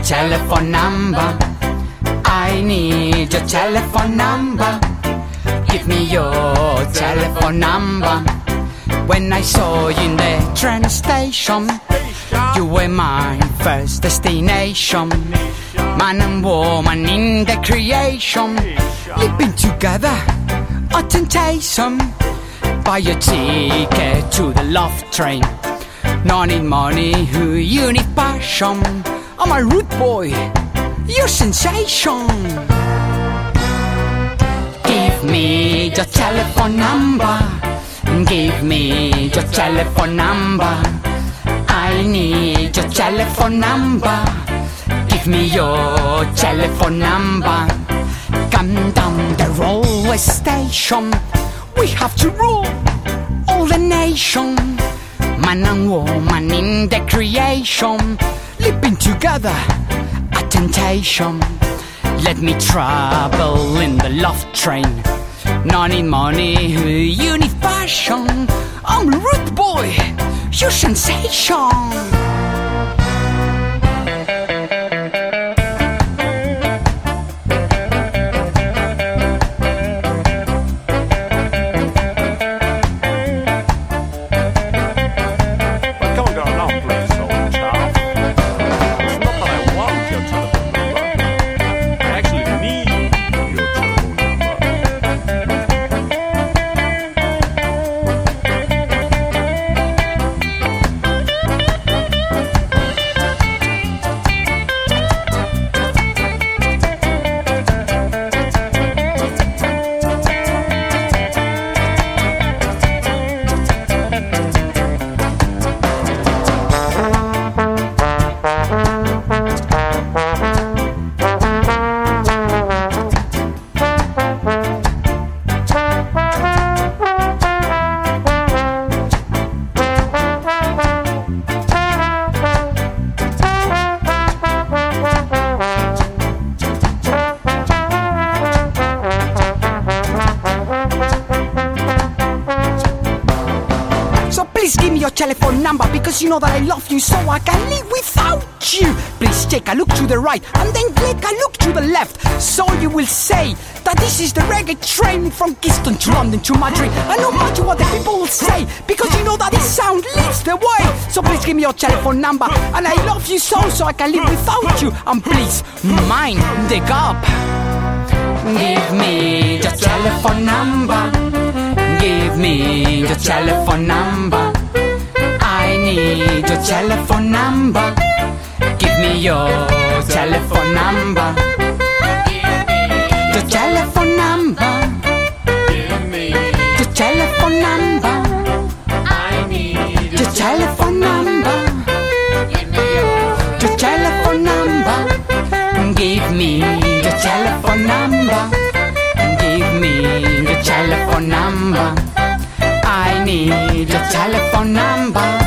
telephone number. I need your telephone number. Give me your telephone number. When I saw you in the train station, you were my first destination. Man and woman in the creation, living together, a temptation. Buy a ticket to the love train. No need money, you need passion. I'm a rude boy, you're sensation. Give me your telephone number. Give me your telephone number. I need your telephone number. Give me your telephone number. Come down the railway station. We have to rule all the nation. Man and woman in the creation, living together, a temptation. Let me travel in the love train. No need money, you need passion. I'm a rude boy, you're sensation. Please give me your telephone number, because you know that I love you, so I can live without you. Please take a look to the right and then take a look to the left, so you will say that this is the reggae train from Kingston to London to Madrid. And no matter what the people will say, because you know that this sound leads the way. So please give me your telephone number, and I love you so I can live without you. And please mind the gap. Give me your telephone number. Give me your telephone number. I need your telephone number. Give me your telephone number. Your telephone number. Give me your telephone number. I need Your telephone number. Give me Your telephone number. Give me your telephone number. Give me your telephone number. I need your telephone number.